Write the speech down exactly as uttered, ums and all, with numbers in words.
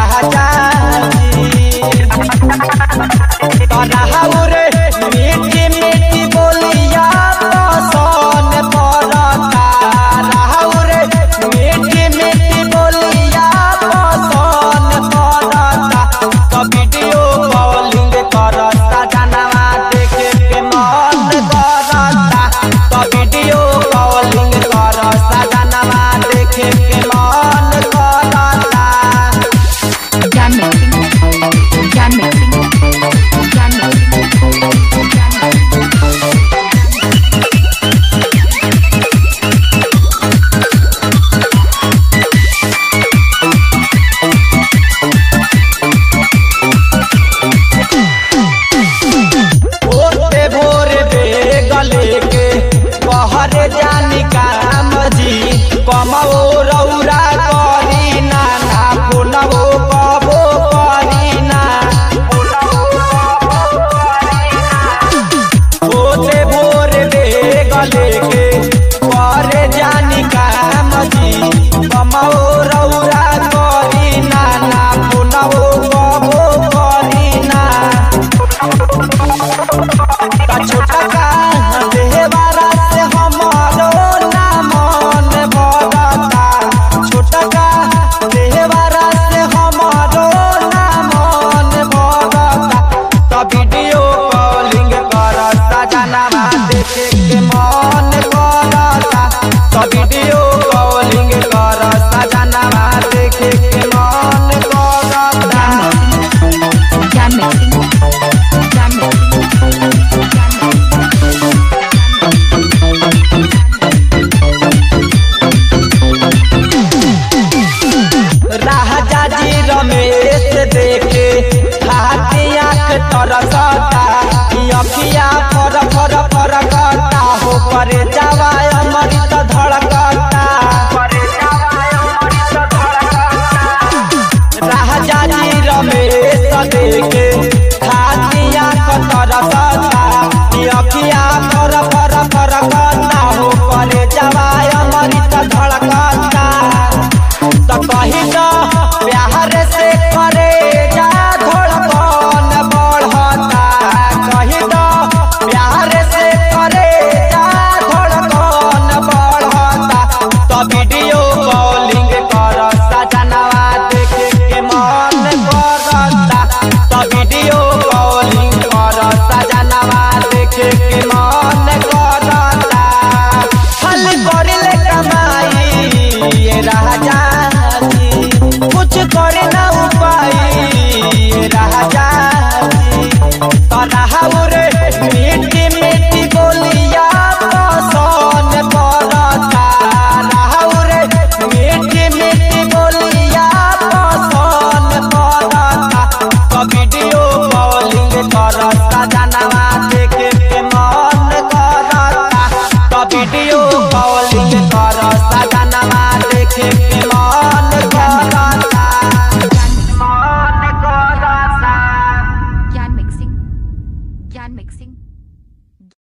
राजा रे मीठी मीठी बोलिया पसंद पड़ता राहु रे मीठी मीठी बोलिया पसंद पड़ता तो वीडियो कॉलिंग करता जानवा देखे के मन करता तो वीडियो कॉलिंग करता जानवा देखे के मन करता। क्या मिक्सिंग क्या मिक्सिंग क्या ओते भोर बेगले के बहरे जानी काम जी कमो रौरा करी ना ना फोनवो कबो करी ना ओते भोर बेगले के बहरे जानी काम जी कमो रौरा करी ना ना फोनवो कबो करी ना छोटा का देहवारा से हमारो ना मन भरता छोटा का देहवारा से हमारो ना मन भरता तो वीडियो कॉलिंग करता जानवा देखे के मन करता तो वीडियो कॉलिंग करता जानवा देखे के मन करता। क्या मिक्सिंग क्या राजा जी रमेश देखे हाथी आँख तरसता अखिया फर फर फर करता हो परे जावा अमृत धड़कता राजा जी रमेश देखे हाथी आँख तरसता अखिया फर फर फर करता हो परे जावा अमृत धड़कता तो कही तो प्यार से करे जा धड़कन बढ़ता कही तो प्यार से करे जा धड़कन बढ़ता तो वीडियो कॉलिंग करता जानवा देखे के मन करता तो वीडियो कॉलिंग करता जानवा देखे के मन करता हल करिले कमाई ये राजा कुछ करे ना उपाय राजा तो राहु रे मीठी मीठी बोलिया पसंद पड़ता राहु रे मीठी मीठी बोलिया पसंद पड़ता तो वीडियो कॉलिंग करता जानवा